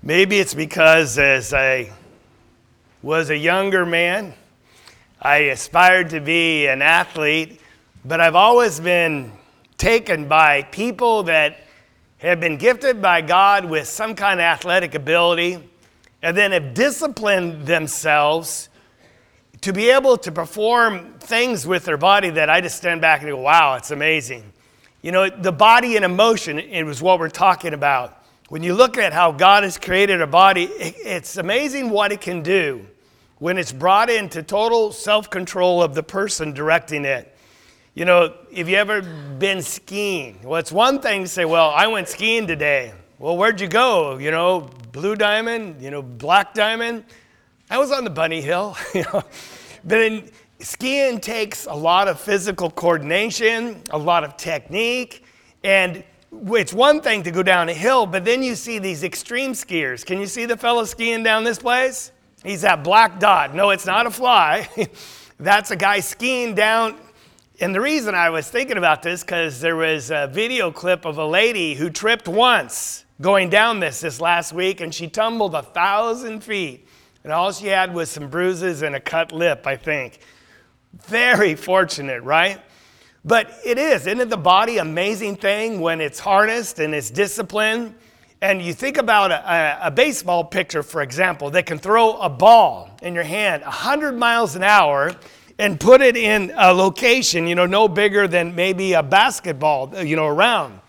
Maybe it's because as I was a younger man, I aspired to be an athlete, but I've always been taken by people that have been gifted by God with some kind of athletic ability and then have disciplined themselves to be able to perform things with their body that I just stand back and go, wow, it's amazing. You know, the body in motion is what we're talking about. When you look at how God has created a body, it's amazing what it can do when it's brought into total self-control of the person directing it. You know, if you ever been skiing, well, it's one thing to say, well, I went skiing today. Well, where'd you go? You know, Blue Diamond, Black Diamond. I was on the Bunny Hill, But then skiing takes a lot of physical coordination, a lot of technique, and it's one thing to go down a hill, but then you see these extreme skiers. Can you see the fellow skiing down this place? He's that black dot. No, it's not a fly. That's a guy skiing down. And the reason I was thinking about this, because there was a video clip of a lady who tripped once going down this last week, and she tumbled 1,000 feet. And all she had was some bruises and a cut lip, I think. Very fortunate, right? But isn't it the body amazing thing when it's harnessed and it's disciplined? And you think about a baseball pitcher, for example, that can throw a ball in your hand 100 miles an hour and put it in a location, no bigger than maybe a basketball, around.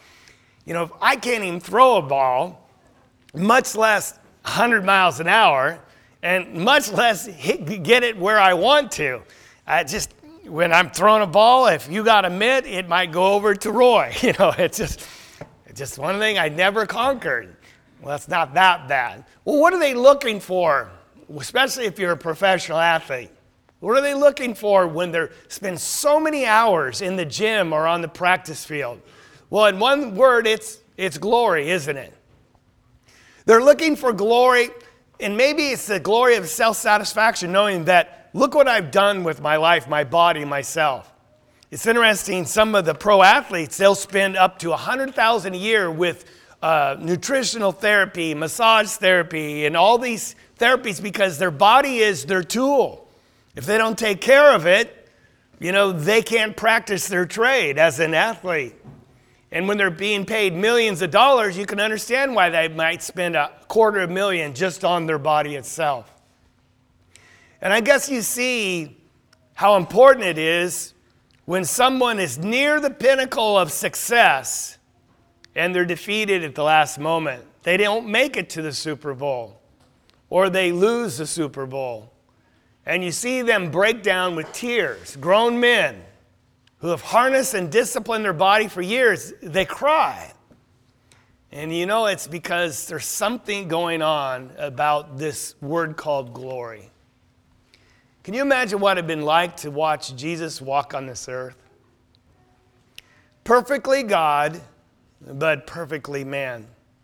I can't even throw a ball, much less 100 miles an hour, and much less get it where I want to. When I'm throwing a ball, if you got a mitt, it might go over to Roy. It's just one thing I never conquered. Well, it's not that bad. Well, what are they looking for, especially if you're a professional athlete? What are they looking for when they spend so many hours in the gym or on the practice field? Well, in one word, it's glory, isn't it? They're looking for glory, and maybe it's the glory of self-satisfaction, knowing that, look what I've done with my life, my body, myself. It's interesting, some of the pro athletes, they'll spend up to $100,000 a year with nutritional therapy, massage therapy, and all these therapies because their body is their tool. If they don't take care of it, they can't practice their trade as an athlete. And when they're being paid millions of dollars, you can understand why they might spend $250,000 just on their body itself. And I guess you see how important it is when someone is near the pinnacle of success and they're defeated at the last moment. They don't make it to the Super Bowl, or they lose the Super Bowl. And you see them break down with tears. Grown men who have harnessed and disciplined their body for years, they cry. And it's because there's something going on about this word called glory. Can you imagine what it had been like to watch Jesus walk on this earth? Perfectly God, but perfectly man.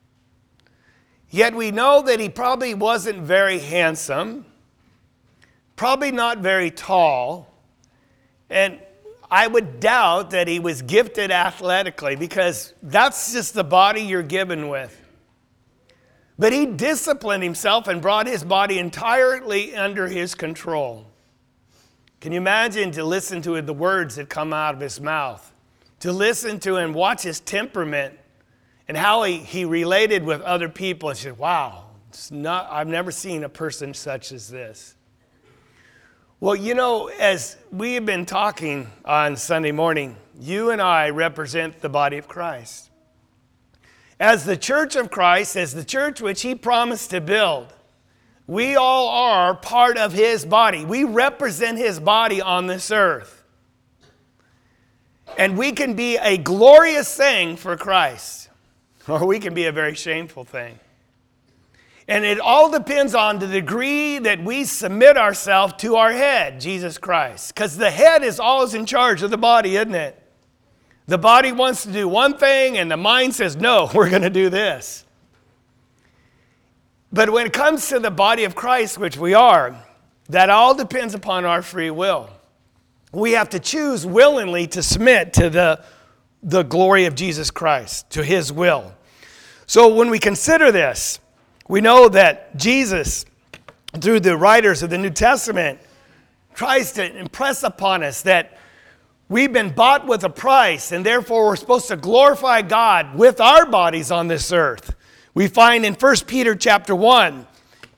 Yet we know that he probably wasn't very handsome, probably not very tall, and I would doubt that he was gifted athletically because that's just the body you're given with. But he disciplined himself and brought his body entirely under his control. Can you imagine to listen to the words that come out of his mouth? To listen to and watch his temperament and how he related with other people and said, wow, I've never seen a person such as this. Well, as we have been talking on Sunday morning, you and I represent the body of Christ. As the church of Christ, as the church which he promised to build, we all are part of his body. We represent his body on this earth. And we can be a glorious thing for Christ, or we can be a very shameful thing. And it all depends on the degree that we submit ourselves to our head, Jesus Christ. Because the head is always in charge of the body, isn't it? The body wants to do one thing and the mind says, no, we're going to do this. But when it comes to the body of Christ, which we are, that all depends upon our free will. We have to choose willingly to submit to the glory of Jesus Christ, to his will. So when we consider this, We know that Jesus, through the writers of the New Testament, tries to impress upon us that we've been bought with a price, and therefore we're supposed to glorify God with our bodies on this earth. We find in 1 Peter chapter 1,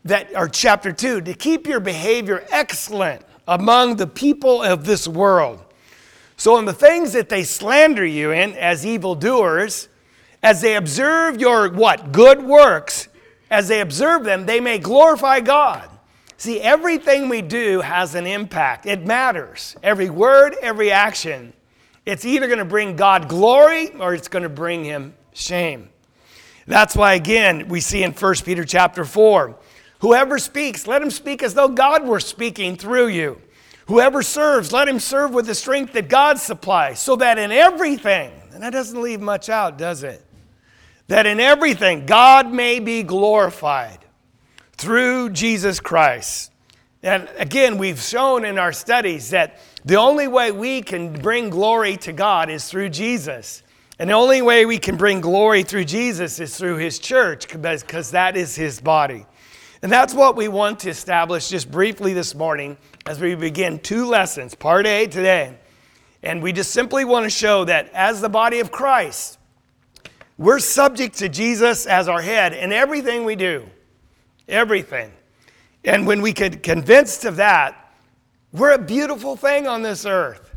or chapter 2, to keep your behavior excellent among the people of this world. So in the things that they slander you in as evildoers, as they observe your good works, as they observe them, they may glorify God. See, everything we do has an impact. It matters. Every word, every action. It's either going to bring God glory or it's going to bring him shame. That's why, again, we see in 1 Peter chapter 4, whoever speaks, let him speak as though God were speaking through you. Whoever serves, let him serve with the strength that God supplies, so that in everything, and that doesn't leave much out, does it? That in everything, God may be glorified through Jesus Christ. And again, we've shown in our studies that the only way we can bring glory to God is through Jesus. And the only way we can bring glory through Jesus is through his church, because that is his body. And that's what we want to establish just briefly this morning as we begin 2 lessons, part A today. And we just simply want to show that as the body of Christ, we're subject to Jesus as our head in everything we do. Everything. And when we get convinced of that, we're a beautiful thing on this earth.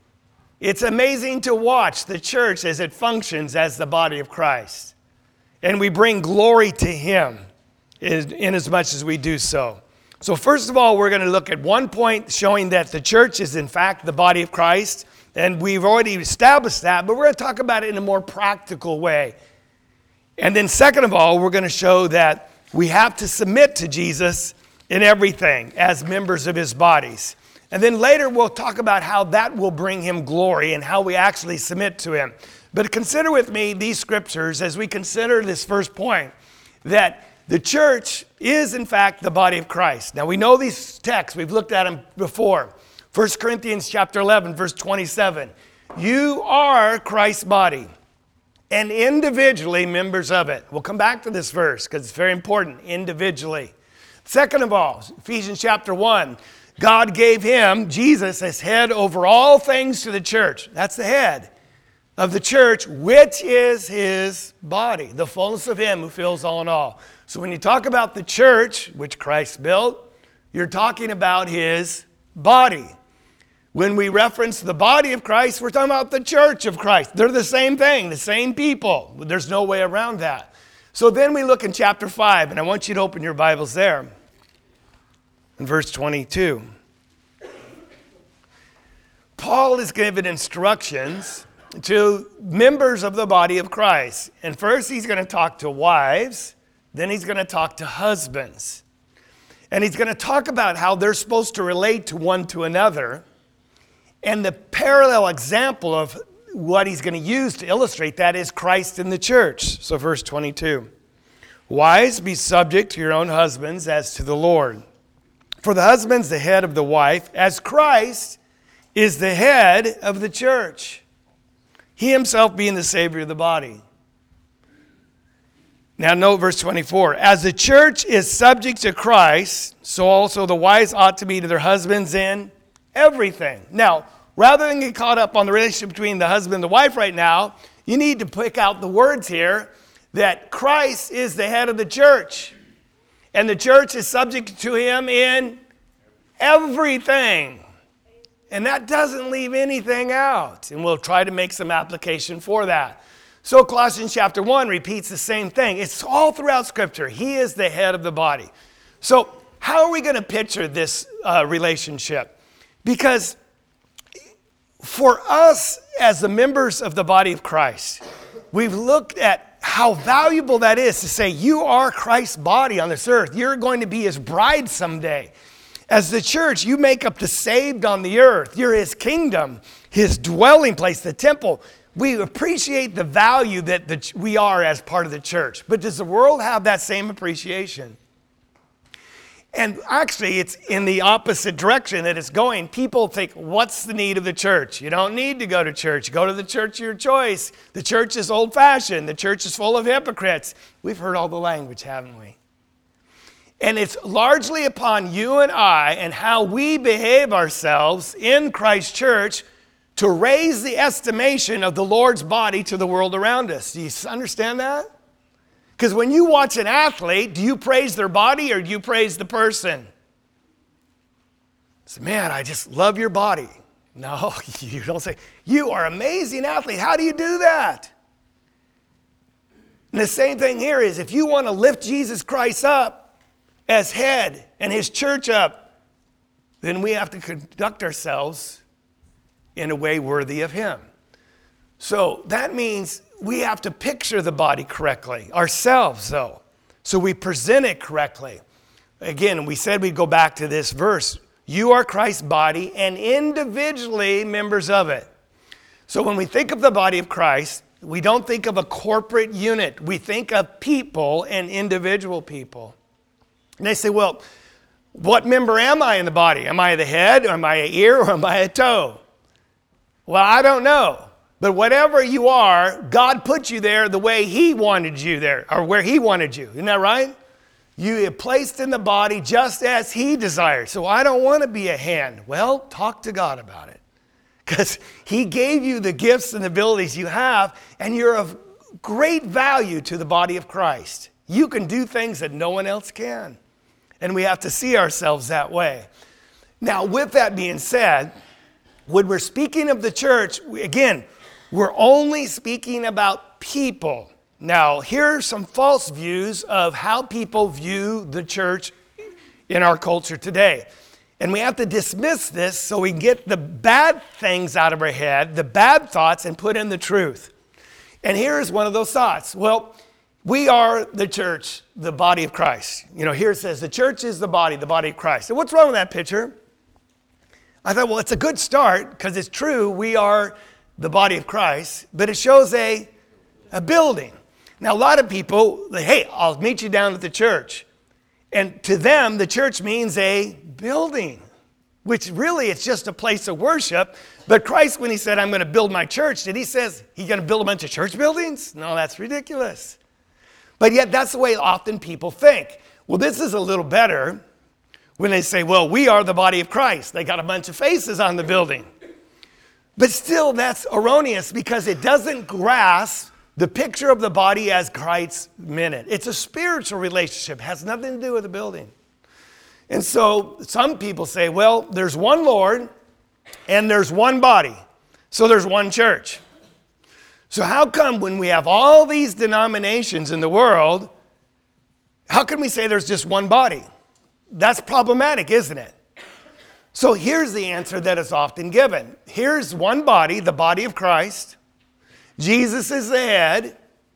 It's amazing to watch the church as it functions as the body of Christ. And we bring glory to him in as much as we do so. So first of all, we're going to look at one point showing that the church is in fact the body of Christ. And we've already established that, but we're going to talk about it in a more practical way. And then second of all, we're going to show that we have to submit to Jesus in everything as members of his bodies. And then later we'll talk about how that will bring him glory and how we actually submit to him. But consider with me these scriptures as we consider this first point, that the church is in fact the body of Christ. Now we know these texts, we've looked at them before. 1 Corinthians chapter 11, verse 27. You are Christ's body, and individually members of it. We'll come back to this verse because it's very important, individually. Second of all, Ephesians chapter 1, God gave him, Jesus, as head over all things to the church. That's the head of the church, which is his body, the fullness of him who fills all in all. So when you talk about the church, which Christ built, you're talking about his body. When we reference the body of Christ, we're talking about the church of Christ. They're the same thing, the same people. There's no way around that. So then we look in chapter 5, and I want you to open your Bibles there. In verse 22. Paul is giving instructions to members of the body of Christ. And first he's going to talk to wives, then he's going to talk to husbands. And he's going to talk about how they're supposed to relate to one to another. And the parallel example of what he's going to use to illustrate that is Christ in the church. So verse 22. Wives, be subject to your own husbands as to the Lord. For the husband's the head of the wife, as Christ is the head of the church. He himself being the Savior of the body. Now note verse 24. As the church is subject to Christ, so also the wives ought to be to their husbands in everything. Now, rather than get caught up on the relationship between the husband and the wife right now, you need to pick out the words here that Christ is the head of the church. And the church is subject to him in everything. And that doesn't leave anything out. And we'll try to make some application for that. So Colossians chapter 1 repeats the same thing. It's all throughout Scripture. He is the head of the body. So how are we going to picture this relationship? Because for us as the members of the body of Christ, we've looked at how valuable that is to say you are Christ's body on this earth. You're going to be his bride someday. As the church, you make up the saved on the earth. You're his kingdom, his dwelling place, the temple. We appreciate the value that we are as part of the church. But does the world have that same appreciation? And actually, it's in the opposite direction that it's going. People think, what's the need of the church? You don't need to go to church. Go to the church of your choice. The church is old-fashioned. The church is full of hypocrites. We've heard all the language, haven't we? And it's largely upon you and I and how we behave ourselves in Christ Church to raise the estimation of the Lord's body to the world around us. Do you understand that? Because when you watch an athlete, do you praise their body or do you praise the person? Say, man, I just love your body. No, you don't say, you are an amazing athlete. How do you do that? And the same thing here is if you want to lift Jesus Christ up as head and his church up, then we have to conduct ourselves in a way worthy of him. So that means we have to picture the body correctly, ourselves though, so we present it correctly. Again, we said we'd go back to this verse. You are Christ's body and individually members of it. So when we think of the body of Christ, we don't think of a corporate unit. We think of people and individual people. And they say, well, what member am I in the body? Am I the head, or am I an ear, or am I a toe? Well, I don't know. But whatever you are, God put you there the way he wanted you there, or where he wanted you. Isn't that right? You are placed in the body just as he desired. So I don't want to be a hand. Well, talk to God about it. Because he gave you the gifts and abilities you have, and you're of great value to the body of Christ. You can do things that no one else can. And we have to see ourselves that way. Now, with that being said, when we're speaking of the church, again, we're only speaking about people. Now, here are some false views of how people view the church in our culture today. And we have to dismiss this so we can get the bad things out of our head, the bad thoughts, and put in the truth. And here's one of those thoughts. Well, we are the church, the body of Christ. You know, here it says the church is the body of Christ. And what's wrong with that picture? I thought, well, it's a good start because it's true. We are the body of Christ, but it shows a building. Now, a lot of people, hey, I'll meet you down at the church. And to them, the church means a building, which really it's just a place of worship. But Christ, when he said, I'm going to build my church, did he say he's going to build a bunch of church buildings? No, that's ridiculous. But yet that's the way often people think. Well, this is a little better when they say, well, we are the body of Christ. They got a bunch of faces on the building. But still, that's erroneous because it doesn't grasp the picture of the body as Christ meant it. It's a spiritual relationship. It has nothing to do with the building. And so some people say, well, there's one Lord and there's one body. So there's one church. So how come when we have all these denominations in the world, how can we say there's just one body? That's problematic, isn't it? So here's the answer that is often given. Here's one body, the body of Christ. Jesus is the head,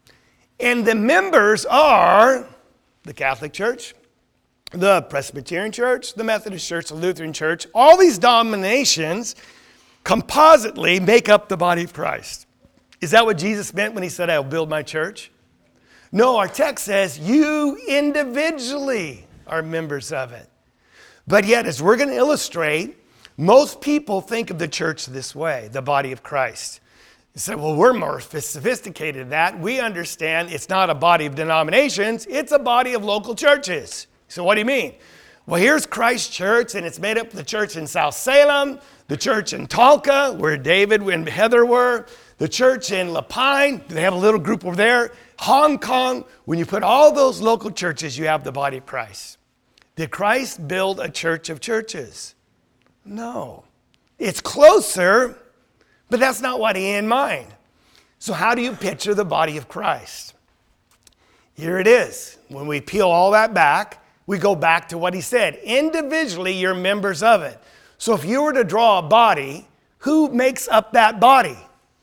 and the members are the Catholic Church, the Presbyterian Church, the Methodist Church, the Lutheran Church. All these denominations compositely make up the body of Christ. Is that what Jesus meant when he said, I'll build my church? No, our text says you individually are members of it. But yet, as we're going to illustrate, most people think of the church this way, the body of Christ. You say, well, we're more sophisticated than that. We understand it's not a body of denominations. It's a body of local churches. So what do you mean? Well, here's Christ Church, and it's made up of the church in South Salem, the church in Talca, where David and Heather were, the church in La Pine. They have a little group over there. Hong Kong. When you put all those local churches, you have the body of Christ. Did Christ build a church of churches? No. It's closer, but that's not what he had in mind. So how do you picture the body of Christ? Here it is. When we peel all that back, we go back to what he said. Individually, you're members of it. So if you were to draw a body, who makes up that body?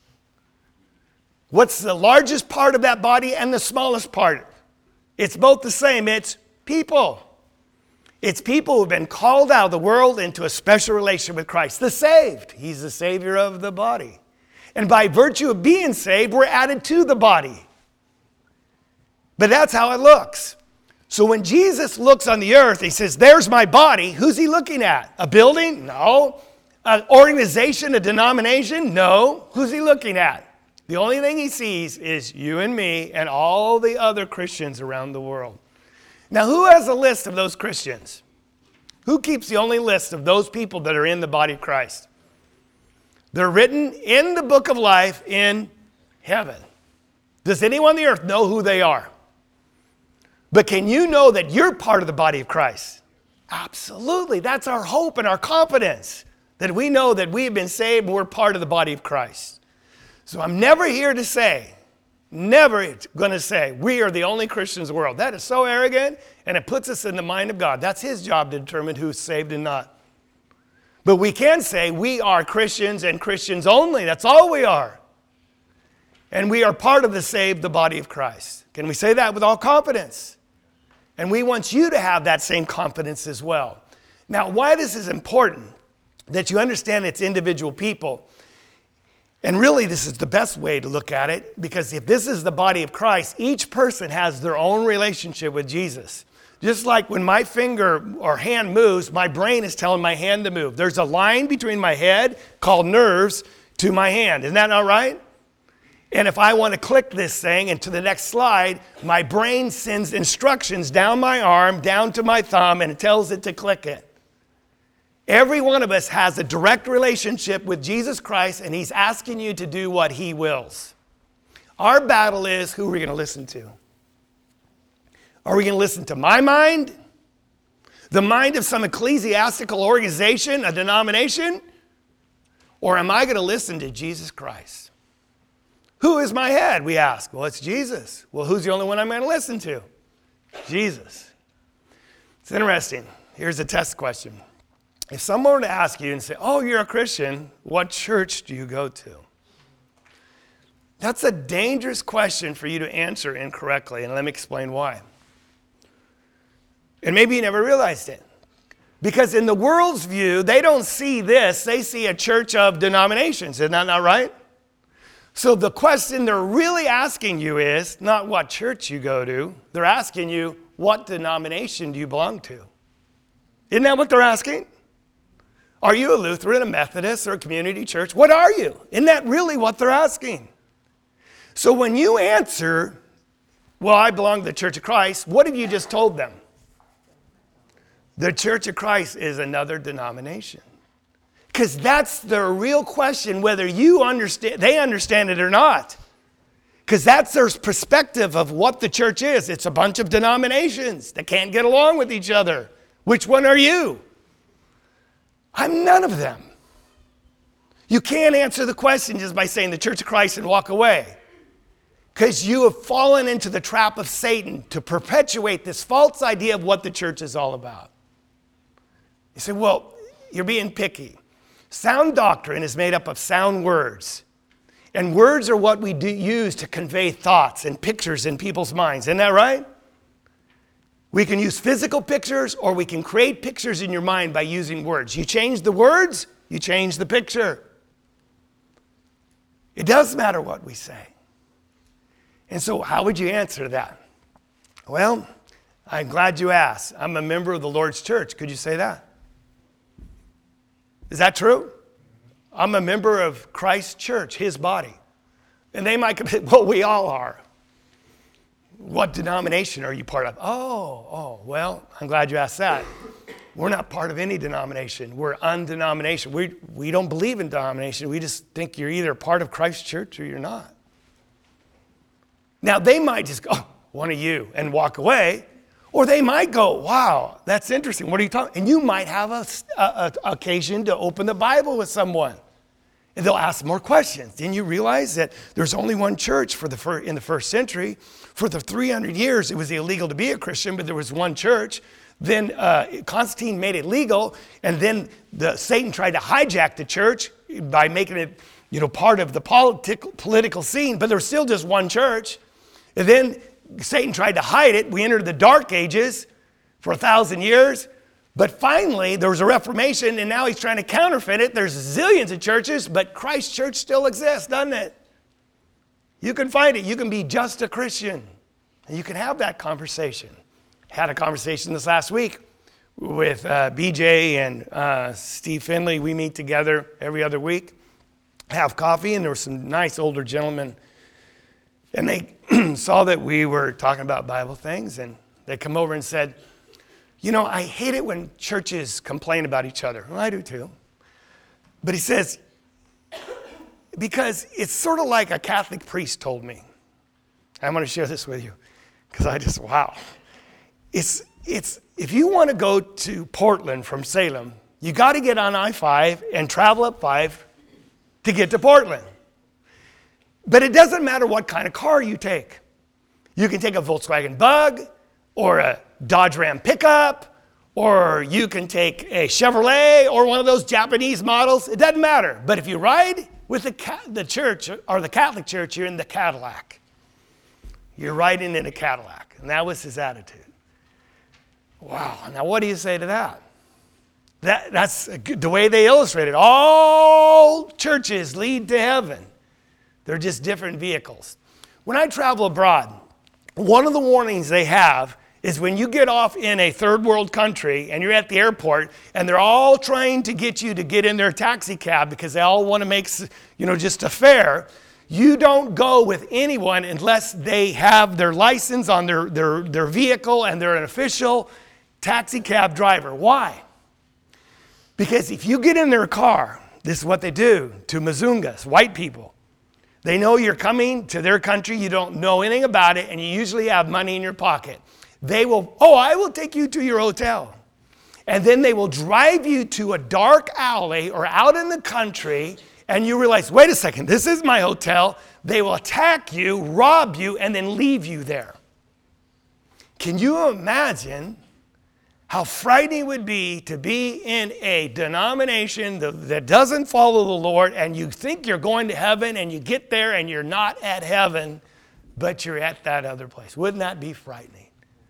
What's the largest part of that body and the smallest part? It's both the same. It's people. It's people who've been called out of the world into a special relationship with Christ. The saved. He's the Savior of the body. And by virtue of being saved, we're added to the body. But that's how it looks. So when Jesus looks on the earth, he says, there's my body. Who's he looking at? A building? No. An organization, a denomination? No. Who's he looking at? The only thing he sees is you and me and all the other Christians around the world. Now, who has a list of those Christians? Who keeps the only list of those people that are in the body of Christ? They're written in the book of life in heaven. Does anyone on the earth know who they are? But can you know that you're part of the body of Christ? Absolutely. That's our hope and our confidence, that we know that we have been saved and we're part of the body of Christ. So I'm never here to say, never going to say, we are the only Christians in the world. That is so arrogant, and it puts us in the mind of God. That's his job to determine who's saved and not. But we can say we are Christians and Christians only. That's all we are. And we are part of the saved, the body of Christ. Can we say that with all confidence? And we want you to have that same confidence as well. Now, why this is important, that you understand it's individual people. And really, this is the best way to look at it, because if this is the body of Christ, each person has their own relationship with Jesus. Just like when my finger or hand moves, my brain is telling my hand to move. There's a line between my head called nerves to my hand. Isn't that not right? And if I want to click this thing into the next slide, my brain sends instructions down my arm, down to my thumb, and it tells it to click it. Every one of us has a direct relationship with Jesus Christ, and he's asking you to do what he wills. Our battle is, who are we going to listen to? Are we going to listen to my mind? The mind of some ecclesiastical organization, a denomination? Or am I going to listen to Jesus Christ? Who is my head, we ask? Well, it's Jesus. Well, who's the only one I'm going to listen to? Jesus. It's interesting. Here's a test question. If someone were to ask you and say, oh, you're a Christian, what church do you go to? That's a dangerous question for you to answer incorrectly, and let me explain why. And maybe you never realized it. Because in the world's view, they don't see this. They see a church of denominations. Isn't that not right? So the question they're really asking you is not what church you go to. They're asking you, what denomination do you belong to? Isn't that what they're asking? Are you a Lutheran, a Methodist, or a community church? What are you? Isn't that really what they're asking? So when you answer, well, I belong to the Church of Christ, what have you just told them? The Church of Christ is another denomination. Because that's the real question, whether they understand it or not. Because that's their perspective of what the church is. It's a bunch of denominations that can't get along with each other. Which one are you? I'm none of them. You can't answer the question just by saying the Church of Christ and walk away. Because you have fallen into the trap of Satan to perpetuate this false idea of what the church is all about. You say, well, you're being picky. Sound doctrine is made up of sound words. And words are what we use to convey thoughts and pictures in people's minds. Isn't that right? We can use physical pictures, or we can create pictures in your mind by using words. You change the words, you change the picture. It does matter what we say. And so how would you answer that? Well, I'm glad you asked. I'm a member of the Lord's church. Could you say that? Is that true? I'm a member of Christ's church, his body. And they might say, well, we all are. What denomination are you part of? Oh, well, I'm glad you asked that. We're not part of any denomination. We're undenomination. We don't believe in denomination. We just think you're either part of Christ's church or you're not. Now, they might just go, oh, one of you, and walk away. Or they might go, wow, that's interesting. What are you talking? And you might have a occasion to open the Bible with someone. And they'll ask more questions. Didn't you realize that there's only one church in the first century? For the 300 years, it was illegal to be a Christian, but there was one church. Then Constantine made it legal, and then Satan tried to hijack the church by making it, part of the political scene, but there was still just one church. And then Satan tried to hide it. We entered the Dark Ages for 1,000 years. But finally, there was a Reformation, and now he's trying to counterfeit it. There's zillions of churches, but Christ's church still exists, doesn't it? You can find it. You can be just a Christian, and you can have that conversation. Had a conversation this last week with BJ and Steve Finley. We meet together every other week, have coffee, and there were some nice older gentlemen, and they saw that we were talking about Bible things, and They come over and said, you know, I hate it when churches complain about each other. Well, I do too. But he says, because it's sort of like a Catholic priest told me. I'm going to share this with you because wow. It's if you want to go to Portland from Salem, you got to get on I-5 and travel up 5 to get to Portland. But it doesn't matter what kind of car you take. You can take a Volkswagen Bug or a Dodge Ram pickup, or you can take a Chevrolet or one of those Japanese models. It doesn't matter. But if you ride with the church or the Catholic Church, you're in the Cadillac. You're riding in a Cadillac. And that was his attitude. Wow. Now, what do you say to that? That's the way they illustrate it. All churches lead to heaven. They're just different vehicles. When I travel abroad, one of the warnings they have is when you get off in a third world country and you're at the airport and they're all trying to get you to get in their taxi cab because they all want to make, just a fare, you don't go with anyone unless they have their license on their vehicle and they're an official taxi cab driver. Why? Because if you get in their car, this is what they do to Mazungas, white people. They know you're coming to their country, you don't know anything about it, and you usually have money in your pocket. They will, I will take you to your hotel. And then they will drive you to a dark alley or out in the country, and you realize, wait a second, this is my hotel. They will attack you, rob you, and then leave you there. Can you imagine how frightening it would be to be in a denomination that doesn't follow the Lord, and you think you're going to heaven, and you get there and you're not at heaven, but you're at that other place? Wouldn't that be frightening?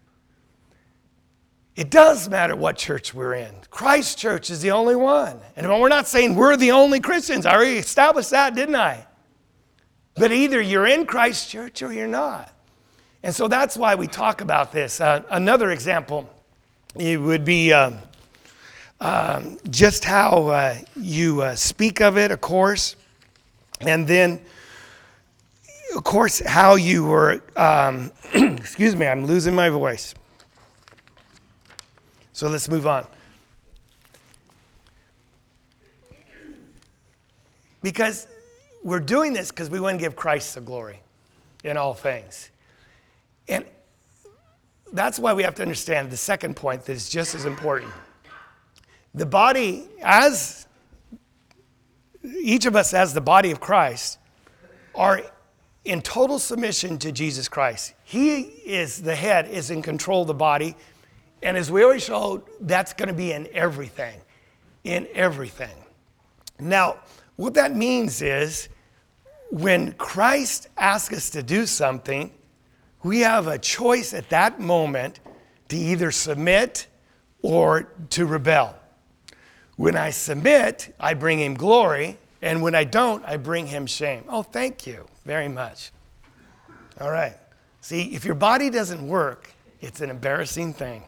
It does matter what church we're in. Christ Church is the only one. And we're not saying we're the only Christians. I already established that, didn't I? But either you're in Christ Church or you're not. And so that's why we talk about this. Another example, it would be just how you speak of it, of course. And then, of course, how you were, excuse me, I'm losing my voice. So let's move on. Because we're doing this because we want to give Christ the glory in all things. And that's why we have to understand the second point that is just as important. The body, as each of us as the body of Christ, are in total submission to Jesus Christ. He is the head, is in control of the body. And as we always showed, that's going to be in everything. In everything. Now, what that means is when Christ asks us to do something, we have a choice at that moment to either submit or to rebel. When I submit, I bring him glory. And when I don't, I bring him shame. Oh, thank you very much. All right. See, if your body doesn't work, it's an embarrassing thing.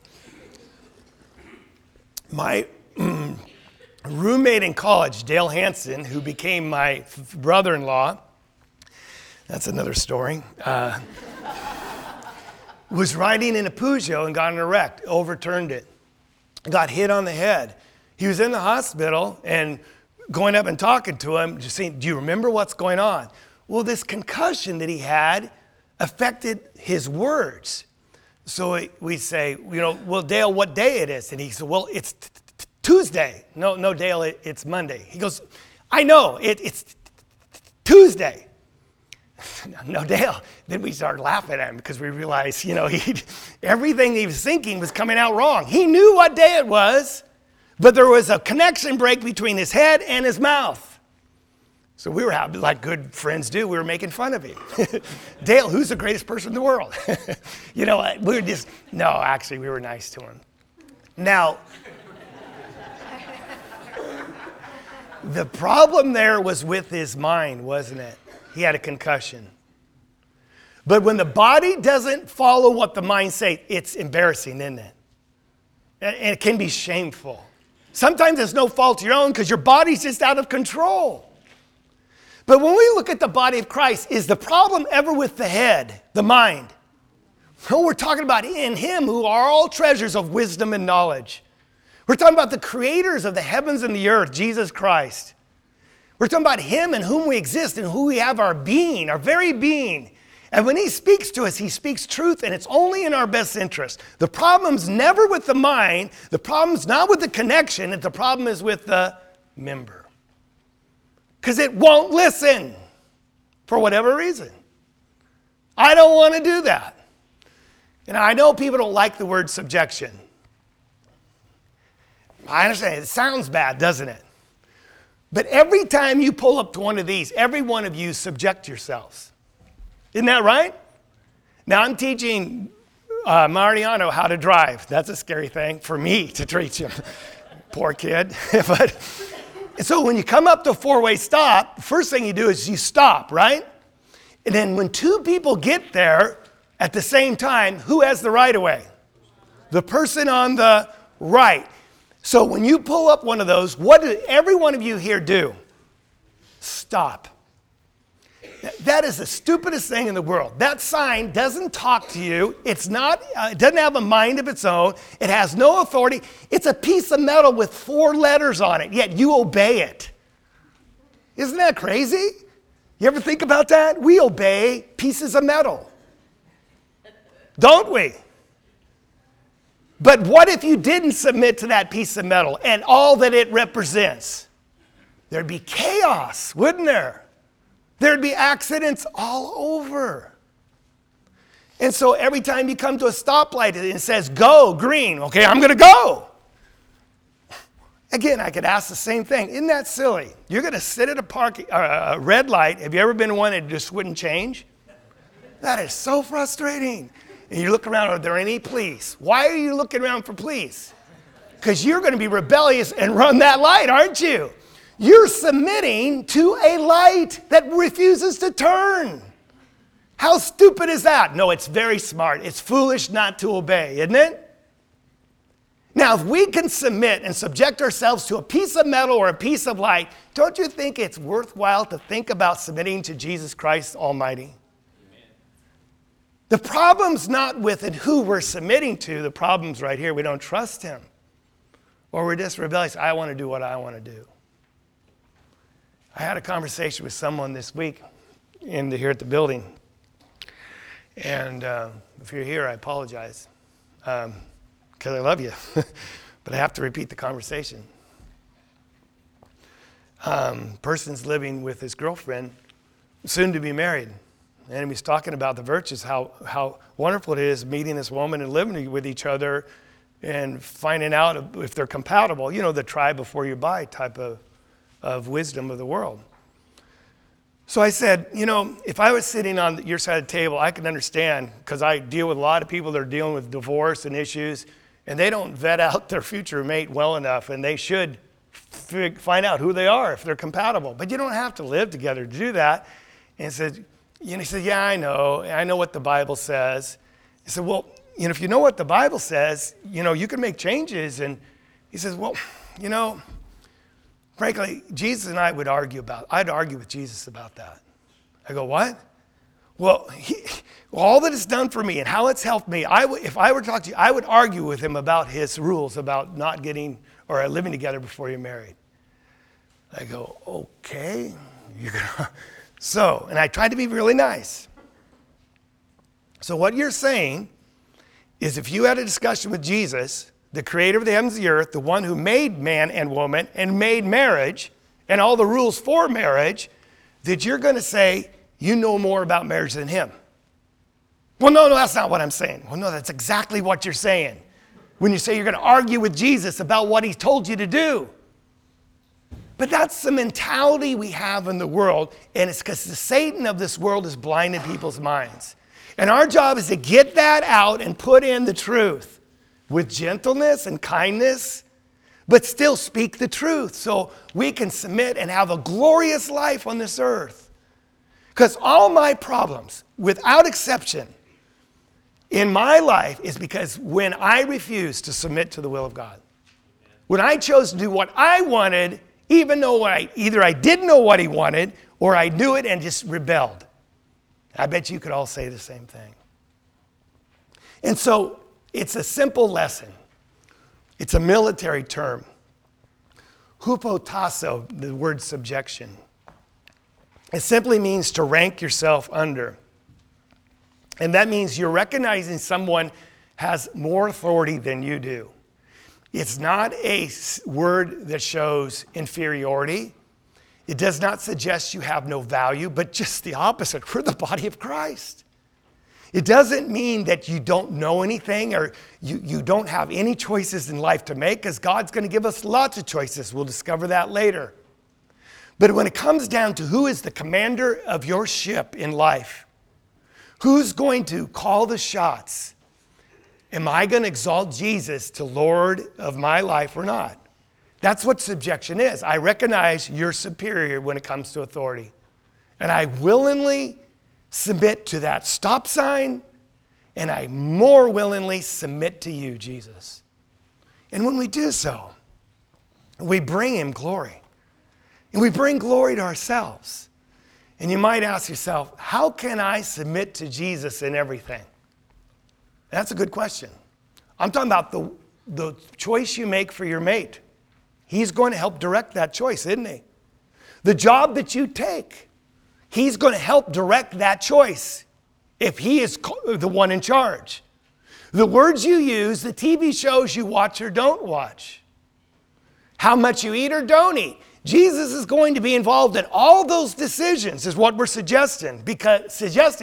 My roommate in college, Dale Hansen, who became my brother-in-law, that's another story, was riding in a Peugeot and got in a wreck, overturned it, got hit on the head. He was in the hospital and going up and talking to him, just saying, do you remember what's going on? Well, this concussion that he had affected his words. So we say, well, Dale, what day it is? And he said, well, it's Tuesday. No, Dale, it's Monday. He goes, I know, it's Tuesday. No, Dale. Then we started laughing at him because we realized, everything he was thinking was coming out wrong. He knew what day it was, but there was a connection break between his head and his mouth. So we were happy, like good friends do. We were making fun of him. Dale, who's the greatest person in the world? We were just, no, actually, we were nice to him. Now, the problem there was with his mind, wasn't it? He had a concussion. But when the body doesn't follow what the mind says, it's embarrassing, isn't it? And it can be shameful. Sometimes it's no fault of your own because your body's just out of control. But when we look at the body of Christ, is the problem ever with the head, the mind? No, we're talking about in him who are all treasures of wisdom and knowledge. We're talking about the creators of the heavens and the earth, Jesus Christ. We're talking about him in whom we exist and who we have our being, our very being. And when he speaks to us, he speaks truth, and it's only in our best interest. The problem's never with the mind. The problem's not with the connection. The problem is with the member. Because it won't listen for whatever reason. I don't want to do that. And I know people don't like the word subjection. I understand. It sounds bad, doesn't it? But every time you pull up to one of these, every one of you subject yourselves. Isn't that right? Now I'm teaching Mariano how to drive. That's a scary thing for me to teach him. Poor kid. But so when you come up to a four-way stop, the first thing you do is you stop, right? And then when two people get there at the same time, who has the right of way? The person on the right. So when you pull up one of those, what did every one of you here do? Stop. That is the stupidest thing in the world. That sign doesn't talk to you. It doesn't have a mind of its own. It has no authority. It's a piece of metal with 4 letters on it, yet you obey it. Isn't that crazy? You ever think about that? We obey pieces of metal. Don't we? But what if you didn't submit to that piece of metal and all that it represents? There'd be chaos, wouldn't there? There'd be accidents all over. And so every time you come to a stoplight and it says, go, green, okay, I'm going to go. Again, I could ask the same thing. Isn't that silly? You're going to sit at a red light. Have you ever been one that just wouldn't change? That is so frustrating. And you look around, are there any police? Why are you looking around for police? Because you're going to be rebellious and run that light, aren't you? You're submitting to a light that refuses to turn. How stupid is that? No, it's very smart. It's foolish not to obey, isn't it? Now, if we can submit and subject ourselves to a piece of metal or a piece of light, don't you think it's worthwhile to think about submitting to Jesus Christ Almighty? Amen. The problem's not with it who we're submitting to. The problem's right here. We don't trust him. Or we're just rebellious. I want to do what I want to do. I had a conversation with someone this week here at the building. And if you're here, I apologize. Because I love you. But I have to repeat the conversation. Person's living with his girlfriend, soon to be married. And he was talking about the virtues, how wonderful it is meeting this woman and living with each other and finding out if they're compatible. You know, the try before you buy type of wisdom of the world. So I said, you know, if I was sitting on your side of the table, I can understand, because I deal with a lot of people that are dealing with divorce and issues, and they don't vet out their future mate well enough, and they should find out who they are if they're compatible. But you don't have to live together to do that. And he said, yeah, I know what the Bible says. He said, well, you know, if you know what the Bible says, you know, you can make changes. And he says, well, you know, frankly, Jesus and I'd argue with Jesus about that. I go, what? Well, all that it's done for me and how it's helped me, if I were to talk to you, I would argue with him about his rules about not getting or living together before you're married. I go, okay. So, and I tried to be really nice. So what you're saying is if you had a discussion with Jesus, the creator of the heavens and the earth, the one who made man and woman and made marriage and all the rules for marriage, that you're going to say you know more about marriage than him. Well, no, that's not what I'm saying. Well, no, that's exactly what you're saying. When you say you're going to argue with Jesus about what he told you to do. But that's the mentality we have in the world, and it's because the Satan of this world is blinding people's minds. And our job is to get that out and put in the truth with gentleness and kindness, but still speak the truth so we can submit and have a glorious life on this earth. Because all my problems, without exception, in my life is because when I refused to submit to the will of God. When I chose to do what I wanted, even though either I didn't know what he wanted or I knew it and just rebelled. I bet you could all say the same thing. And so it's a simple lesson. It's a military term. Hupotasso, the word subjection. It simply means to rank yourself under. And that means you're recognizing someone has more authority than you do. It's not a word that shows inferiority. It does not suggest you have no value, but just the opposite. We're the body of Christ. It doesn't mean that you don't know anything or you don't have any choices in life to make, because God's going to give us lots of choices. We'll discover that later. But when it comes down to who is the commander of your ship in life, who's going to call the shots? Am I going to exalt Jesus to Lord of my life or not? That's what subjection is. I recognize you're superior when it comes to authority. And I willingly submit to that stop sign, and I more willingly submit to you, Jesus. And when we do so, we bring him glory. And we bring glory to ourselves. And you might ask yourself, how can I submit to Jesus in everything? That's a good question. I'm talking about the choice you make for your mate. He's going to help direct that choice, isn't he? The job that you take, he's going to help direct that choice if he is the one in charge. The words you use, the TV shows you watch or don't watch, how much you eat or don't eat. Jesus is going to be involved in all those decisions, is what we're suggesting because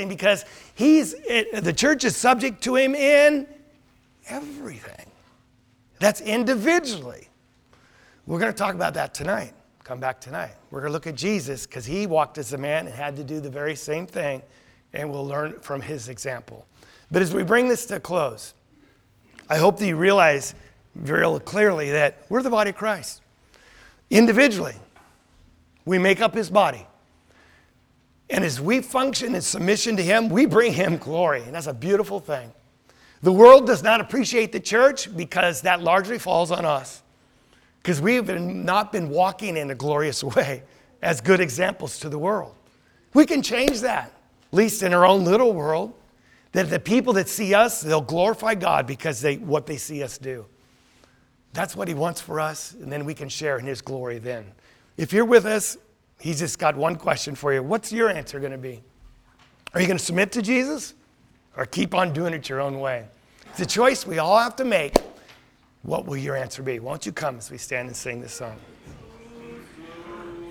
the church is subject to him in everything. That's individually. We're going to talk about that tonight. Come back tonight. We're going to look at Jesus because he walked as a man and had to do the very same thing, and we'll learn from his example. But as we bring this to a close, I hope that you realize very clearly that we're the body of Christ. Individually, we make up his body. And as we function in submission to him, we bring him glory. And that's a beautiful thing. The world does not appreciate the church because that largely falls on us. Because we've not been walking in a glorious way as good examples to the world. We can change that, at least in our own little world, that the people that see us, they'll glorify God because what they see us do. That's what he wants for us, and then we can share in his glory then. If you're with us, he's just got one question for you. What's your answer going to be? Are you going to submit to Jesus or keep on doing it your own way? It's a choice we all have to make. What will your answer be? Won't you come as we stand and sing this song?